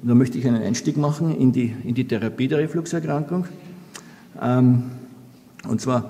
Da möchte ich einen Einstieg machen in die Therapie der Refluxerkrankung. Und zwar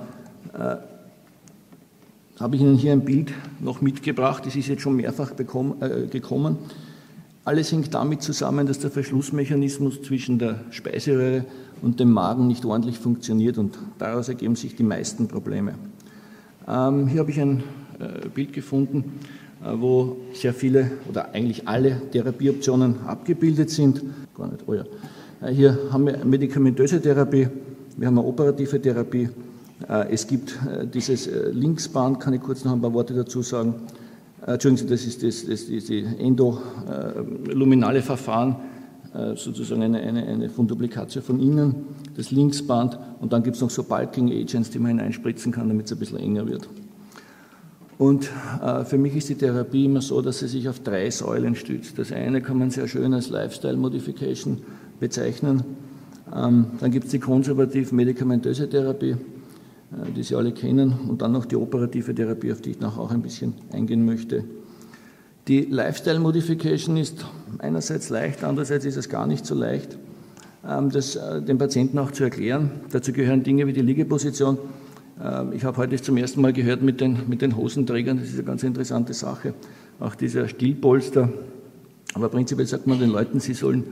habe ich Ihnen hier ein Bild noch mitgebracht, das ist jetzt schon mehrfach gekommen. Alles hängt damit zusammen, dass der Verschlussmechanismus zwischen der Speiseröhre und dem Magen nicht ordentlich funktioniert und daraus ergeben sich die meisten Probleme. Hier habe ich ein Bild gefunden, wo sehr viele oder eigentlich alle Therapieoptionen abgebildet sind. Gar nicht, oh ja. Hier haben wir medikamentöse Therapie, wir haben eine operative Therapie. Es gibt dieses Linksband, kann ich kurz noch ein paar Worte dazu sagen. Entschuldigen Sie, das ist die endoluminale Verfahren, sozusagen eine Fundublicatio von innen, das Linksband, und dann gibt es noch so Bulking Agents, die man hineinspritzen kann, damit es ein bisschen enger wird. Und für mich ist die Therapie immer so, dass sie sich auf 3 Säulen stützt. Das eine kann man sehr schön als Lifestyle Modification bezeichnen. Dann gibt es die konservativ-medikamentöse Therapie, die Sie alle kennen, und dann noch die operative Therapie, auf die ich nachher auch ein bisschen eingehen möchte. Die Lifestyle Modification ist einerseits leicht, andererseits ist es gar nicht so leicht, das dem Patienten auch zu erklären. Dazu gehören Dinge wie die Liegeposition. Ich habe heute zum ersten Mal gehört mit den Hosenträgern, das ist eine ganz interessante Sache, auch dieser Stillpolster. Aber prinzipiell sagt man den Leuten, sie sollen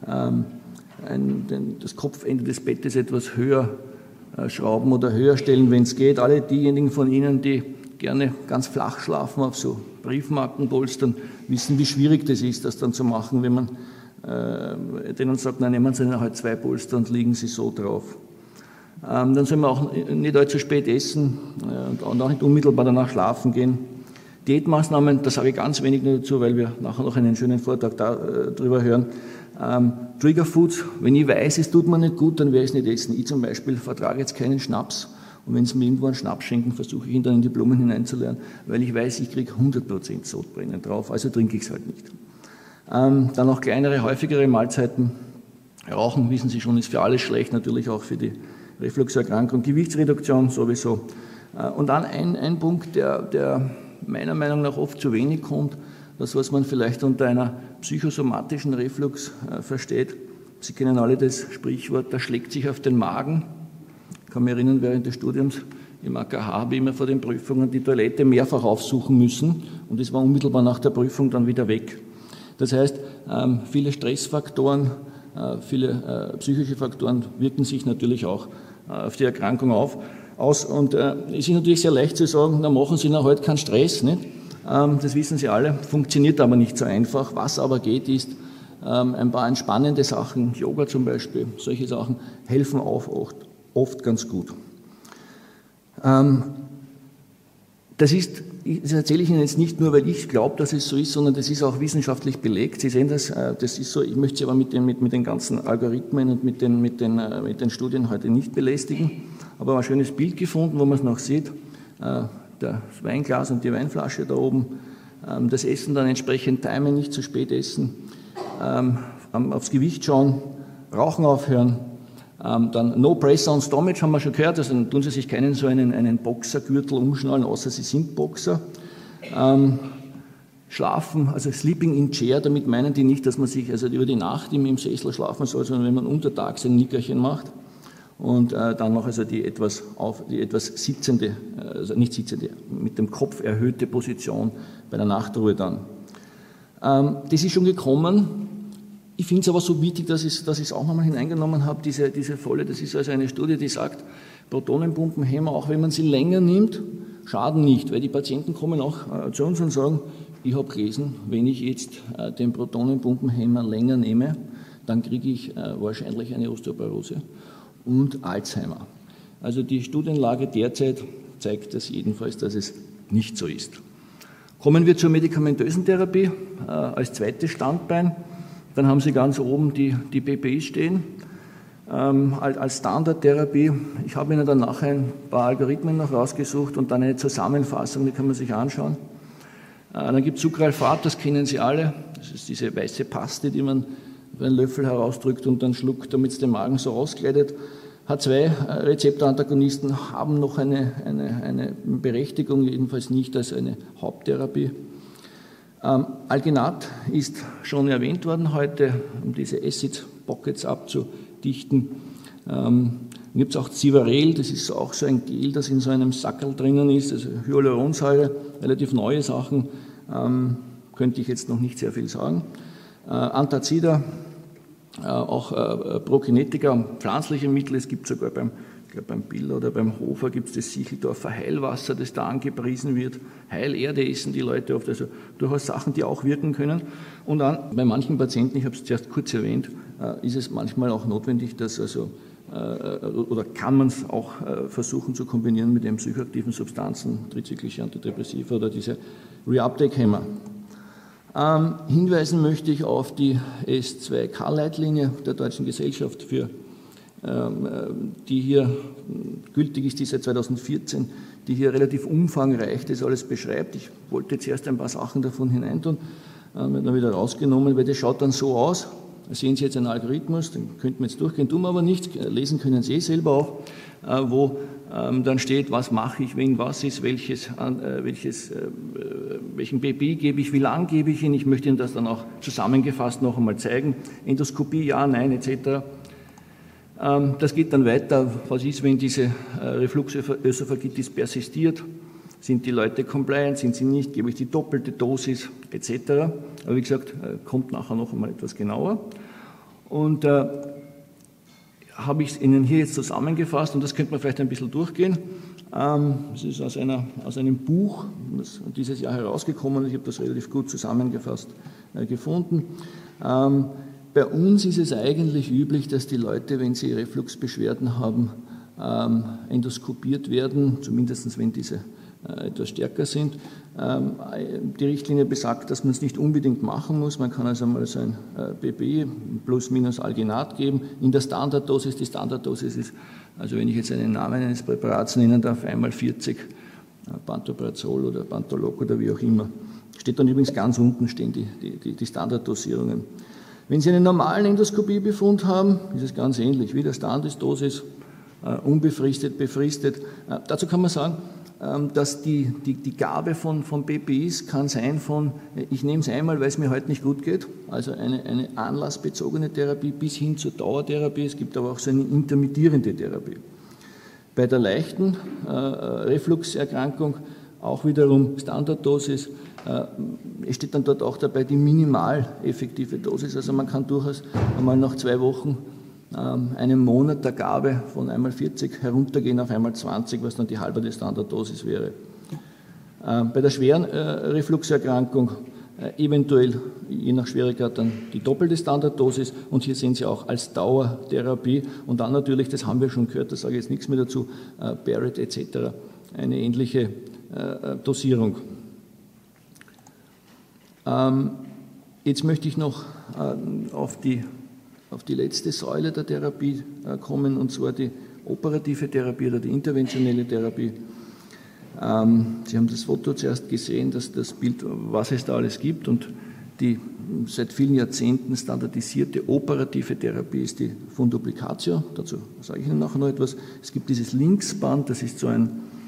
das Kopfende des Bettes etwas höher schrauben oder höher stellen, wenn es geht. Alle diejenigen von Ihnen, die gerne ganz flach schlafen auf so Briefmarkenpolstern, wissen, wie schwierig das ist, das dann zu machen, wenn man denen sagt, na, nehmen Sie halt 2 Polster und liegen Sie so drauf. Dann soll man auch nicht allzu spät essen und auch nicht unmittelbar danach schlafen gehen. Diätmaßnahmen, da sage ich ganz wenig dazu, weil wir nachher noch einen schönen Vortrag darüber hören. Trigger Foods, wenn ich weiß, es tut mir nicht gut, dann werde ich es nicht essen. Ich zum Beispiel vertrage jetzt keinen Schnaps, und wenn Sie mir irgendwo einen Schnaps schenken, versuche ich ihn dann in die Blumen hineinzuleeren, weil ich weiß, ich kriege 100% Sodbrennen drauf, also trinke ich es halt nicht. Dann noch kleinere, häufigere Mahlzeiten. Rauchen, wissen Sie schon, ist für alles schlecht, natürlich auch für die Refluxerkrankung. Gewichtsreduktion sowieso. Und dann ein Punkt, der meiner Meinung nach oft zu wenig kommt, das, was man vielleicht unter einer psychosomatischen Reflux versteht. Sie kennen alle das Sprichwort, das schlägt sich auf den Magen. Ich kann mich erinnern, während des Studiums im AKH habe ich immer vor den Prüfungen die Toilette mehrfach aufsuchen müssen, und es war unmittelbar nach der Prüfung dann wieder weg. Das heißt, viele Stressfaktoren, viele psychische Faktoren wirken sich natürlich auch auf die Erkrankung aus. Und es ist natürlich sehr leicht zu sagen, na, machen Sie heute keinen Stress, nicht? Das wissen Sie alle, funktioniert aber nicht so einfach. Was aber geht, ist ein paar entspannende Sachen, Yoga zum Beispiel, solche Sachen helfen oft ganz gut. Das erzähle ich Ihnen jetzt nicht nur, weil ich glaube, dass es so ist, sondern das ist auch wissenschaftlich belegt. Sie sehen das ist so, ich möchte Sie aber mit den ganzen Algorithmen und mit den Studien heute nicht belästigen. Aber ein schönes Bild gefunden, wo man es noch sieht. Das Weinglas und die Weinflasche da oben, das Essen dann entsprechend timen, nicht zu spät essen, aufs Gewicht schauen, Rauchen aufhören, dann No Pressure on Stomach haben wir schon gehört, also dann tun Sie sich keinen so einen Boxergürtel umschnallen, außer Sie sind Boxer. Schlafen, also Sleeping in Chair, damit meinen die nicht, dass man sich also über die Nacht im Sessel schlafen soll, sondern wenn man untertags ein Nickerchen macht. Und dann noch also die etwas sitzende, also nicht sitzende, mit dem Kopf erhöhte Position bei der Nachtruhe dann. Das ist schon gekommen. Ich finde es aber so wichtig, dass ich es auch nochmal hineingenommen habe, diese Folie. Das ist also eine Studie, die sagt, Protonenpumpenhämmer, auch wenn man sie länger nimmt, schaden nicht, weil die Patienten kommen auch zu uns und sagen, ich habe gelesen, wenn ich jetzt den Protonenpumpenhämmer länger nehme, dann kriege ich wahrscheinlich eine Osteoporose und Alzheimer. Also die Studienlage derzeit zeigt das jedenfalls, dass es nicht so ist. Kommen wir zur medikamentösen Therapie als zweites Standbein. Dann haben Sie ganz oben die PPIs stehen als Standardtherapie. Ich habe Ihnen dann nachher ein paar Algorithmen noch rausgesucht und dann eine Zusammenfassung, die kann man sich anschauen. Dann gibt es Sucralfat, das kennen Sie alle. Das ist diese weiße Paste, die man über einen Löffel herausdrückt und dann schluckt, damit es den Magen so auskleidet. H2-Rezeptorantagonisten haben noch eine Berechtigung, jedenfalls nicht als eine Haupttherapie. Alginat ist schon erwähnt worden heute, um diese Acid Pockets abzudichten. Dann gibt es auch Civarel, das ist auch so ein Gel, das in so einem Sackerl drinnen ist, also Hyaluronsäure, relativ neue Sachen, könnte ich jetzt noch nicht sehr viel sagen. Antazida, auch Prokinetika, pflanzliche Mittel, es gibt sogar beim Biller oder beim Hofer gibt es das Sicheldorfer Heilwasser, das da angepriesen wird. Heilerde essen die Leute oft, also durchaus Sachen, die auch wirken können. Und dann bei manchen Patienten, ich habe es zuerst kurz erwähnt, ist es manchmal auch notwendig, dass oder kann man es auch versuchen zu kombinieren mit den psychoaktiven Substanzen, trizyklische Antidepressiva oder diese Reuptake-Hämmer. Hinweisen möchte ich auf die S2K-Leitlinie der Deutschen Gesellschaft für die hier gültig ist, die seit 2014, die hier relativ umfangreich das alles beschreibt. Ich wollte zuerst ein paar Sachen davon hineintun, wird dann wieder rausgenommen, weil das schaut dann so aus. Da sehen Sie jetzt einen Algorithmus, den könnten wir jetzt durchgehen, tun wir aber nicht, lesen können Sie selber auch, wo dann steht, was mache ich, wenn was ist, welchen BPI gebe ich, wie lang gebe ich ihn. Ich möchte Ihnen das dann auch zusammengefasst noch einmal zeigen. Endoskopie, ja, nein, etc. Das geht dann weiter, was ist, wenn diese Refluxösophagitis persistiert, sind die Leute compliant, sind sie nicht, gebe ich die doppelte Dosis etc. Aber wie gesagt, kommt nachher noch einmal etwas genauer. Und habe ich Ihnen hier jetzt zusammengefasst und das könnte man vielleicht ein bisschen durchgehen. Das ist aus einem Buch, das dieses Jahr herausgekommen ist, ich habe das relativ gut zusammengefasst gefunden. Bei uns ist es eigentlich üblich, dass die Leute, wenn sie Refluxbeschwerden haben, endoskopiert werden, zumindest wenn diese etwas stärker sind. Die Richtlinie besagt, dass man es nicht unbedingt machen muss. Man kann also mal so ein BPI plus minus Alginat geben in der Standarddosis. Die Standarddosis ist, also wenn ich jetzt einen Namen eines Präparats nennen darf, einmal 40 Pantoprazol oder Pantoloc oder wie auch immer. Steht dann übrigens ganz unten stehen die Standarddosierungen. Wenn Sie einen normalen Endoskopiebefund haben, ist es ganz ähnlich wie der Standarddosis, unbefristet, befristet. Dazu kann man sagen, dass die Gabe von BPIs kann sein von, ich nehme es einmal, weil es mir heute nicht gut geht, also eine anlassbezogene Therapie bis hin zur Dauertherapie. Es gibt aber auch so eine intermittierende Therapie. Bei der leichten Refluxerkrankung auch wiederum Standarddosis. Es steht dann dort auch dabei die minimal effektive Dosis. Also man kann durchaus einmal nach 2 Wochen, einem Monat der Gabe von einmal 40 heruntergehen auf einmal 20, was dann die halbe Standarddosis wäre. Bei der schweren Refluxerkrankung eventuell je nach Schwierigkeit dann die doppelte Standarddosis und hier sehen Sie auch als Dauertherapie und dann natürlich, das haben wir schon gehört, da sage ich jetzt nichts mehr dazu, Barrett etc., eine ähnliche Dosierung. Jetzt möchte ich noch auf die letzte Säule der Therapie kommen, und zwar die operative Therapie oder die interventionelle Therapie. Sie haben das Foto zuerst gesehen, das Bild, was es da alles gibt, und die seit vielen Jahrzehnten standardisierte operative Therapie ist die Funduplicatio. Dazu sage ich Ihnen nachher noch etwas. Es gibt dieses Linksband, das ist so ein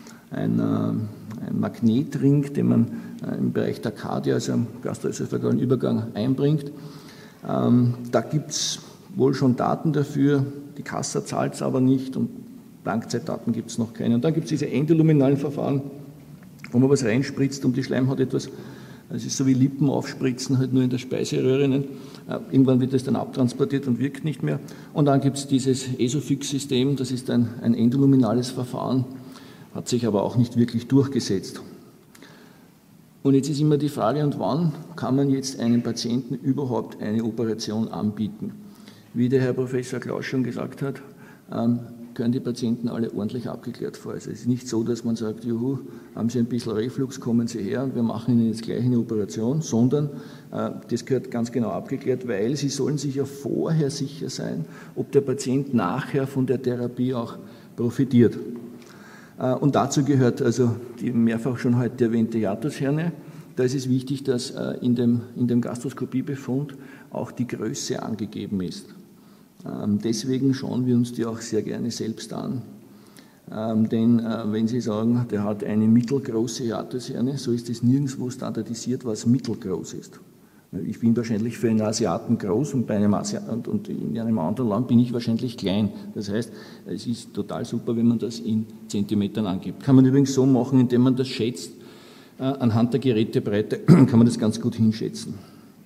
Magnetring, den man im Bereich der Kardia, also am gastroösophagalen Übergang, einbringt. Da gibt es wohl schon Daten dafür, die Kassa zahlt es aber nicht und Langzeitdaten gibt es noch keine. Und dann gibt es diese endoluminalen Verfahren, wo man was reinspritzt, um die Schleimhaut etwas, das ist so wie Lippen aufspritzen, halt nur in der Speiseröhre. Irgendwann wird das dann abtransportiert und wirkt nicht mehr. Und dann gibt es dieses Esofix-System, das ist ein endoluminales Verfahren, hat sich aber auch nicht wirklich durchgesetzt. Und jetzt ist immer die Frage, und wann kann man jetzt einem Patienten überhaupt eine Operation anbieten? Wie der Herr Professor Klaus schon gesagt hat, können die Patienten alle ordentlich abgeklärt vor. Also es ist nicht so, dass man sagt, juhu, haben Sie ein bisschen Reflux, kommen Sie her und wir machen Ihnen jetzt gleich eine Operation, sondern das gehört ganz genau abgeklärt, weil Sie sollen sich ja vorher sicher sein, ob der Patient nachher von der Therapie auch profitiert. Und dazu gehört also die mehrfach schon heute erwähnte Hiatusherne. Da ist es wichtig, dass in dem Gastroskopiebefund auch die Größe angegeben ist. Deswegen schauen wir uns die auch sehr gerne selbst an. Denn wenn Sie sagen, der hat eine mittelgroße Hiatusherne, so ist es nirgendwo standardisiert, was mittelgroß ist. Ich bin wahrscheinlich für einen Asiaten groß und bei einem Asiaten und in einem anderen Land bin ich wahrscheinlich klein. Das heißt, es ist total super, wenn man das in Zentimetern angibt. Kann man übrigens so machen, indem man das schätzt. Anhand der Gerätebreite kann man das ganz gut hinschätzen.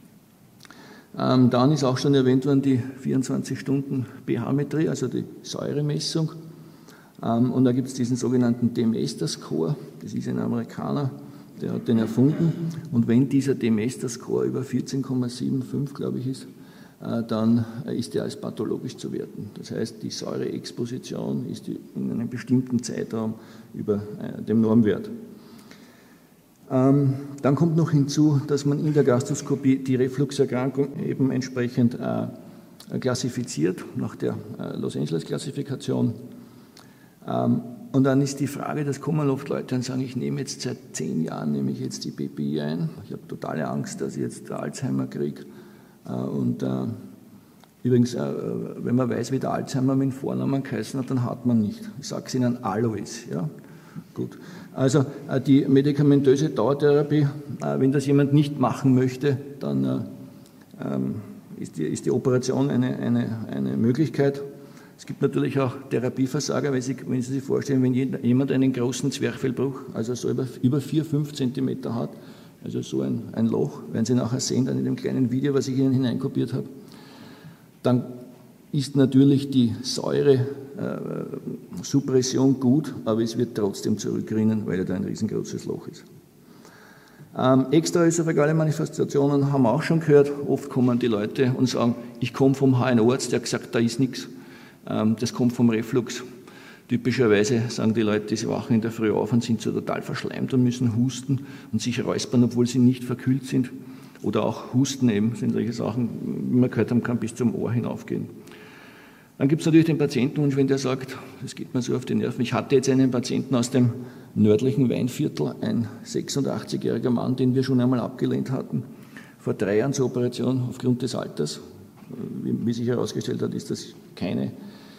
Dann ist auch schon erwähnt worden die 24-Stunden-pH-Metrie, also die Säuremessung. Und da gibt es diesen sogenannten Demester-Score, das ist ein Amerikaner, der hat den erfunden. Und wenn dieser Demester-Score über 14,75, glaube ich, ist, dann ist er als pathologisch zu werten. Das heißt, die Säureexposition ist in einem bestimmten Zeitraum über dem Normwert. Dann kommt noch hinzu, dass man in der Gastroskopie die Refluxerkrankung eben entsprechend klassifiziert, nach der Los Angeles-Klassifikation. Und dann ist die Frage, das kommen oft Leute und sagen, ich nehme jetzt seit 10 Jahren nehme ich jetzt die PPI ein. Ich habe totale Angst, dass ich jetzt Alzheimer kriege. Und übrigens, wenn man weiß, wie der Alzheimer mit dem Vornamen geheißen hat, dann hat man nicht. Ich sage es Ihnen, Alois. Ja? Gut. Also die medikamentöse Dauertherapie, wenn das jemand nicht machen möchte, dann ist die Operation eine Möglichkeit. Es gibt natürlich auch Therapieversager, wenn Sie sich vorstellen, wenn jemand einen großen Zwerchfellbruch, also so über 4-5 Zentimeter hat, also so ein Loch, werden Sie nachher sehen, dann in dem kleinen Video, was ich Ihnen hineinkopiert habe, dann ist natürlich die Säuresuppression gut, aber es wird trotzdem zurückrinnen, weil da ein riesengroßes Loch ist. Extraösophagale Manifestationen haben wir auch schon gehört. Oft kommen die Leute und sagen, ich komme vom HNO-Arzt, der hat gesagt, da ist nichts. Das kommt vom Reflux. Typischerweise sagen die Leute, sie wachen in der Früh auf und sind so total verschleimt und müssen husten und sich räuspern, obwohl sie nicht verkühlt sind. Oder auch Husten eben, sind solche Sachen, wie man gehört haben, kann bis zum Ohr hinaufgehen. Dann gibt es natürlich den Patientenwunsch, wenn der sagt, das geht mir so auf die Nerven. Ich hatte jetzt einen Patienten aus dem nördlichen Weinviertel, ein 86-jähriger Mann, den wir schon einmal abgelehnt hatten, vor 3 Jahren zur Operation aufgrund des Alters. Wie sich herausgestellt hat, ist das keine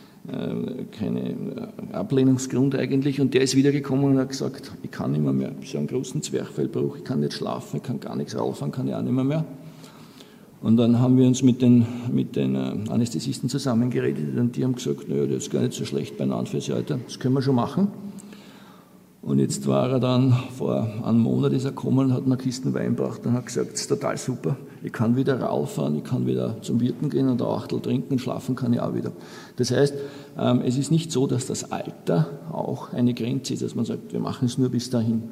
Ablehnungsgrund eigentlich. Und der ist wiedergekommen und hat gesagt, ich kann nicht mehr, ich habe so einen großen Zwerchfellbruch, ich kann nicht schlafen, ich kann gar nichts raufahren, kann ich auch nicht mehr. Und dann haben wir uns mit den Anästhesisten zusammengeredet und die haben gesagt, naja, das ist gar nicht so schlecht bei einem fürs Alter, das können wir schon machen. Und jetzt war er dann, vor einem Monat ist er gekommen und hat mir Kisten Wein gebracht und hat gesagt, das ist total super, ich kann wieder rauffahren, ich kann wieder zum Wirten gehen und ein Achtel trinken und schlafen kann ich auch wieder. Das heißt, es ist nicht so, dass das Alter auch eine Grenze ist, dass man sagt, wir machen es nur bis dahin.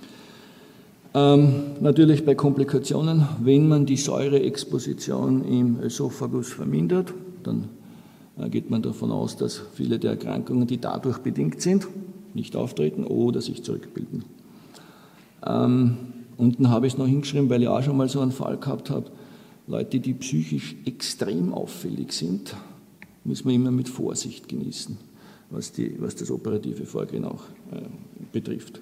Natürlich bei Komplikationen, wenn man die Säureexposition im Ösophagus vermindert, dann geht man davon aus, dass viele der Erkrankungen, die dadurch bedingt sind, nicht auftreten oder sich zurückbilden. Unten habe ich es noch hingeschrieben, weil ich auch schon mal so einen Fall gehabt habe. Leute, die psychisch extrem auffällig sind, müssen wir immer mit Vorsicht genießen, was das operative Vorgehen auch betrifft.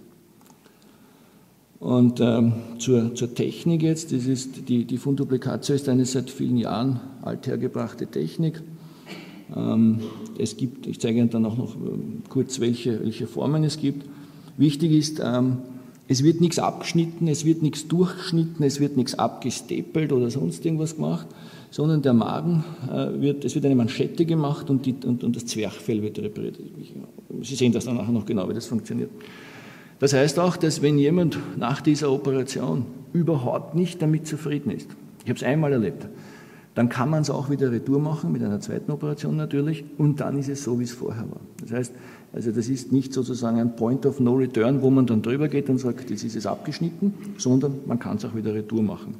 Und zur Technik jetzt, das ist die Funduplicatio ist eine seit vielen Jahren althergebrachte Technik. Es gibt, ich zeige Ihnen dann auch noch kurz, welche Formen es gibt. Wichtig ist, es wird nichts abgeschnitten, es wird nichts durchgeschnitten, es wird nichts abgestapelt oder sonst irgendwas gemacht, sondern der Magen es wird eine Manschette gemacht und das Zwerchfell wird repariert. Sie sehen das dann nachher noch genau, wie das funktioniert. Das heißt auch, dass wenn jemand nach dieser Operation überhaupt nicht damit zufrieden ist, ich habe es einmal erlebt, dann kann man es auch wieder retour machen, mit einer zweiten Operation natürlich, und dann ist es so, wie es vorher war. Das heißt, also das ist nicht sozusagen ein Point of No Return, wo man dann drüber geht und sagt, jetzt ist es abgeschnitten, sondern man kann es auch wieder retour machen.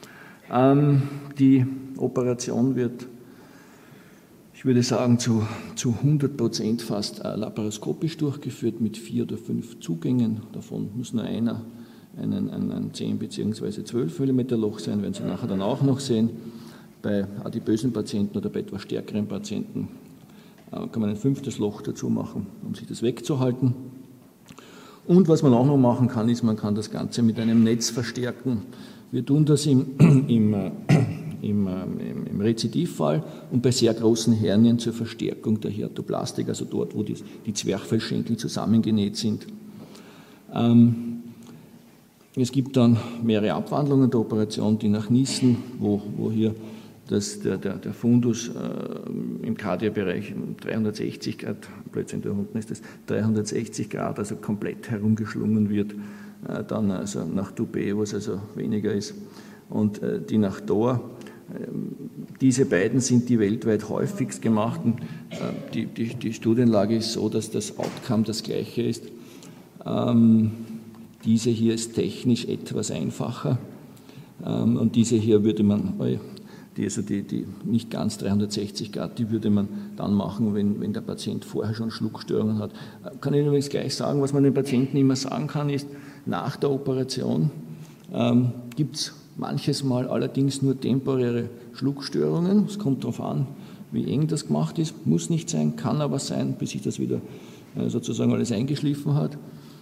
Die Operation wird, ich würde sagen, zu 100% fast laparoskopisch durchgeführt mit 4 oder 5 Zugängen. Davon muss nur einer ein 10 bzw. 12 mm Loch sein, werden Sie nachher dann auch noch sehen. Bei adipösen Patienten oder bei etwas stärkeren Patienten kann man ein 5. Loch dazu machen, um sich das wegzuhalten. Und was man auch noch machen kann, ist, man kann das Ganze mit einem Netz verstärken. Wir tun das im im Rezidivfall und bei sehr großen Hernien zur Verstärkung der Hiatoplastik, also dort, wo die Zwerchfellschenkel zusammengenäht sind. Es gibt dann mehrere Abwandlungen der Operation, die nach Nissen, wo hier der Fundus im Kardia-Bereich 360 Grad, plötzlich da unten ist das 360 Grad, also komplett herumgeschlungen wird, dann also nach Dubé, wo es also weniger ist, und die nach Dor. Diese beiden sind die weltweit häufigst gemachten. Die Studienlage ist so, dass das Outcome das gleiche ist. Diese hier ist technisch etwas einfacher und diese hier würde man, die nicht ganz 360 Grad, die würde man dann machen, wenn der Patient vorher schon Schluckstörungen hat. Kann ich übrigens gleich sagen, was man den Patienten immer sagen kann, ist, nach der Operation gibt es manches Mal allerdings nur temporäre Schluckstörungen. Es kommt darauf an, wie eng das gemacht ist. Muss nicht sein, kann aber sein, bis sich das wieder sozusagen alles eingeschliffen hat.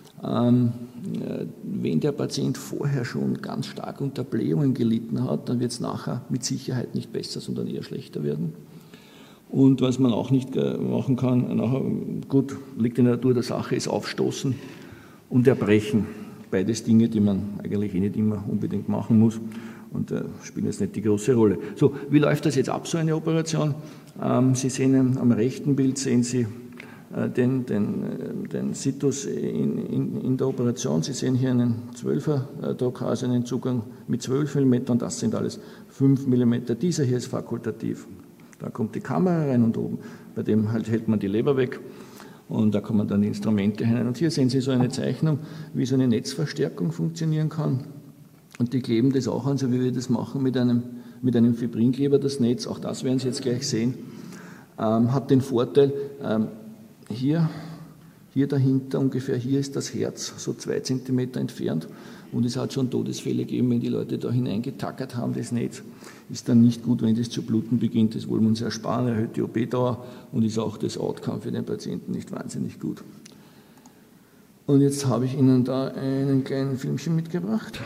Wenn der Patient vorher schon ganz stark unter Blähungen gelitten hat, dann wird es nachher mit Sicherheit nicht besser, sondern eher schlechter werden. Und was man auch nicht machen kann, nachher, gut, liegt in der Natur der Sache, ist Aufstoßen und Erbrechen. Beides Dinge, die man eigentlich nicht immer unbedingt machen muss und spielen jetzt nicht die große Rolle. So, wie läuft das jetzt ab, so eine Operation? Sie sehen am rechten Bild, sehen Sie den Situs in der Operation. Sie sehen hier einen 12er Drucker, also einen Zugang mit 12 mm, und das sind alles 5 mm. Dieser hier ist fakultativ. Da kommt die Kamera rein und oben, bei dem halt hält man die Leber weg und da kommen dann die Instrumente hinein. Und hier sehen Sie so eine Zeichnung, wie so eine Netzverstärkung funktionieren kann. Und die kleben das auch an, so wie wir das machen mit einem Fibrinkleber, das Netz. Auch das werden Sie jetzt gleich sehen. Hat den Vorteil, hier dahinter, ungefähr hier ist das Herz, so 2 cm entfernt. Und es hat schon Todesfälle gegeben, wenn die Leute da hineingetackert haben, das Netz. Ist dann nicht gut, wenn das zu bluten beginnt. Das wollen wir uns ersparen, erhöht die OP-Dauer und ist auch das Outcome für den Patienten nicht wahnsinnig gut. Und jetzt habe ich Ihnen da einen kleinen Filmchen mitgebracht.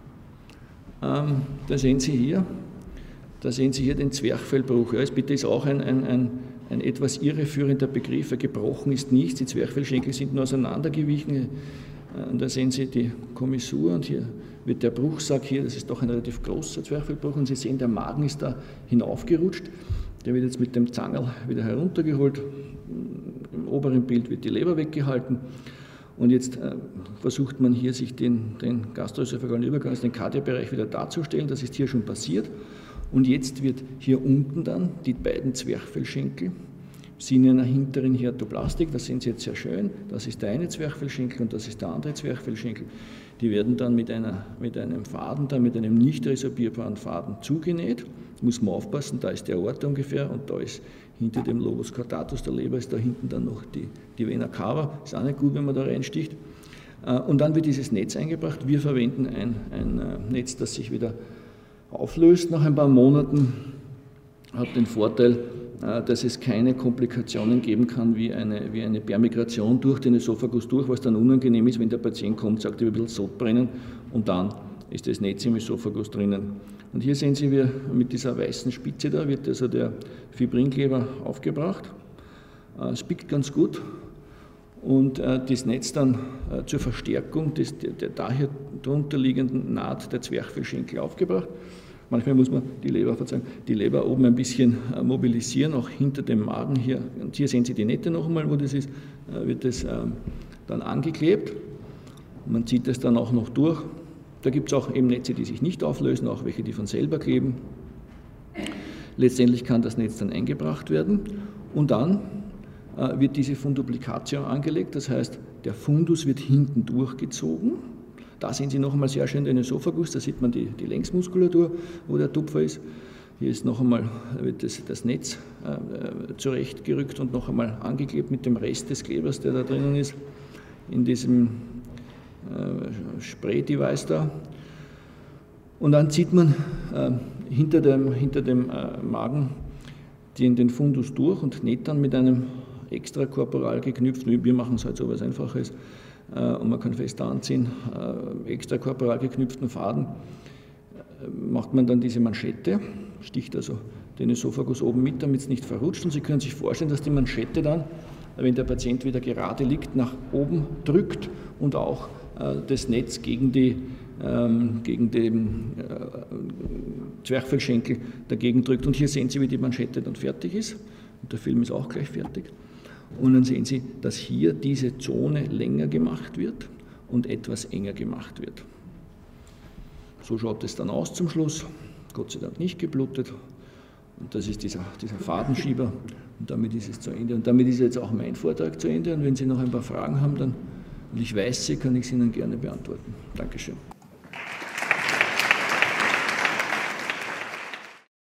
Da sehen Sie hier den Zwerchfellbruch. Ja, bitte ist auch ein etwas irreführender Begriff. Gebrochen ist nichts, die Zwerchfellschenkel sind nur auseinandergewichen. Da sehen Sie die Kommissur und hier wird der Bruchsack hier, das ist doch ein relativ großer Zwerchfellbruch, und Sie sehen, der Magen ist da hinaufgerutscht. Der wird jetzt mit dem Zangerl wieder heruntergeholt. Im oberen Bild wird die Leber weggehalten. Und jetzt versucht man hier, sich den gastroösophagalen Übergang, also den Kardia-Bereich wieder darzustellen. Das ist hier schon passiert. Und jetzt wird hier unten dann die beiden Zwerchfellschenkel sind in einer hinteren Hiatoplastik, das sehen Sie jetzt sehr schön, das ist der eine Zwerchfellschenkel und das ist der andere Zwerchfellschenkel. Die werden dann mit einem Faden, mit einem nicht resorbierbaren Faden zugenäht. Muss man aufpassen, da ist der Aorta ungefähr und da ist hinter dem Lobus caudatus der Leber ist da hinten dann noch die Vena cava. Ist auch nicht gut, wenn man da reinsticht. Und dann wird dieses Netz eingebracht. Wir verwenden ein Netz, das sich wieder auflöst nach ein paar Monaten. Hat den Vorteil, dass es keine Komplikationen geben kann wie eine Permigration durch den Esophagus durch, was dann unangenehm ist, wenn der Patient kommt, sagt, er will ein bisschen Sodbrennen und dann ist das Netz im Esophagus drinnen. Und hier sehen Sie, mit dieser weißen Spitze da wird also der Fibrinkleber aufgebracht. Es biegt ganz gut und das Netz dann zur Verstärkung der daher drunter liegenden Naht der Zwerchfellschenkel aufgebracht. Manchmal muss man die Leber oben ein bisschen mobilisieren, auch hinter dem Magen hier. Und hier sehen Sie die Nähte noch einmal, wo das ist, wird das dann angeklebt. Man zieht das dann auch noch durch. Da gibt es auch eben Netze, die sich nicht auflösen, auch welche, die von selber kleben. Letztendlich kann das Netz dann eingebracht werden und dann wird diese Funduplicatio angelegt, das heißt, der Fundus wird hinten durchgezogen. Da sehen Sie noch einmal sehr schön den Esophagus, da sieht man die Längsmuskulatur, wo der Tupfer ist. Hier ist noch einmal wird das Netz zurechtgerückt und noch einmal angeklebt mit dem Rest des Klebers, der da drinnen ist, in diesem Spray-Device da. Und dann zieht man hinter dem Magen den Fundus durch und näht dann mit einem extrakorporal geknüpften, wir machen es halt so was Einfaches, und man kann fest anziehen, extrakorporal geknüpften Faden, macht man dann diese Manschette sticht also den Esophagus oben mit, damit es nicht verrutscht. Und Sie können sich vorstellen, dass die Manschette dann, wenn der Patient wieder gerade liegt, nach oben drückt und auch das Netz gegen den Zwerchfellschenkel dagegen drückt. Und hier sehen Sie, wie die Manschette dann fertig ist. Und der Film ist auch gleich fertig. Und dann sehen Sie, dass hier diese Zone länger gemacht wird und etwas enger gemacht wird. So schaut es dann aus zum Schluss. Gott sei Dank nicht geblutet. Und das ist dieser Fadenschieber. Und damit ist es zu Ende. Und damit ist jetzt auch mein Vortrag zu Ende. Und wenn Sie noch ein paar Fragen haben, dann, und ich weiß sie, kann ich sie Ihnen gerne beantworten. Dankeschön.